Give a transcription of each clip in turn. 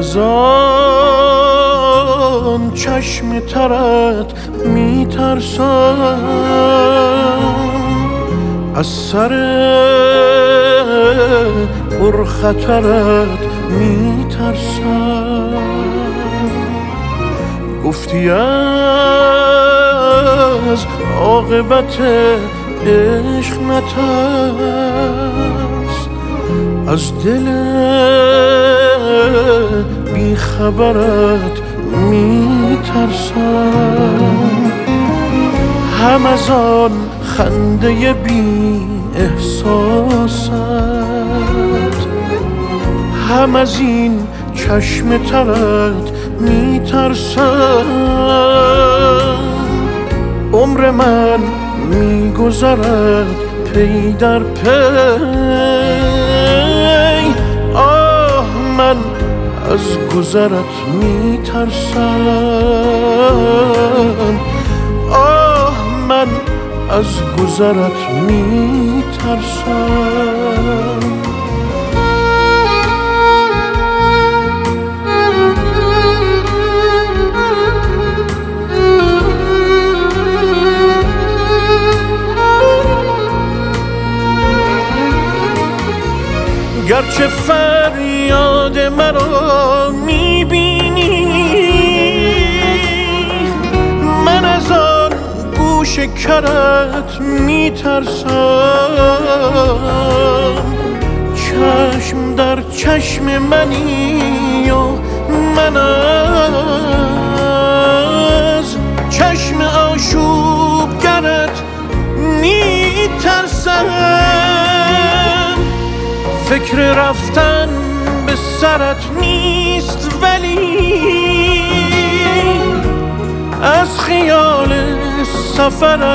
از آن چشم ترت میترسم، از سر پرخطرت میترسم. گفتی از عاقبت عشق نترس، از دل بیخبرت میترسم. هم از آن خنده بی احساست، هم از این چشم ترت میترسم. عمر من میگذرد پی در پی، آه من از گذرت میترسم، آه من از گذرت میترسم. گرچه فریاد مرا میبینی، من از آن گوش کرت میترسم. چشم در چشم منی و من از چشم آشوبگرت میترسم. فکر رفتن به سرت نیست ولی از خیال سفرت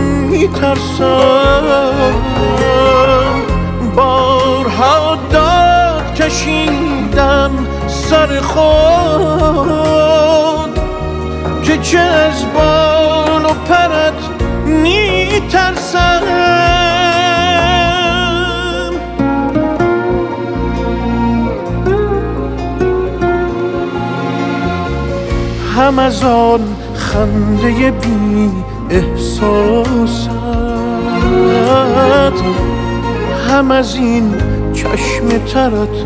میترسم. بارها داد کشیدم سر خود که چه از بال و پرت میترسم. هم از آن خنده بی احساست، هم از این چشم ترت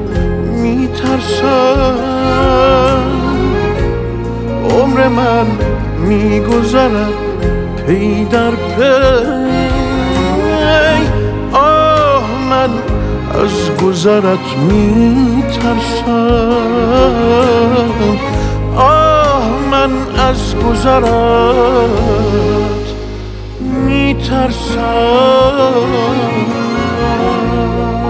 میترسم. عمر من میگذرد پی در پی، آه من از گذرت میترسم، آه من از گذرت میترسم.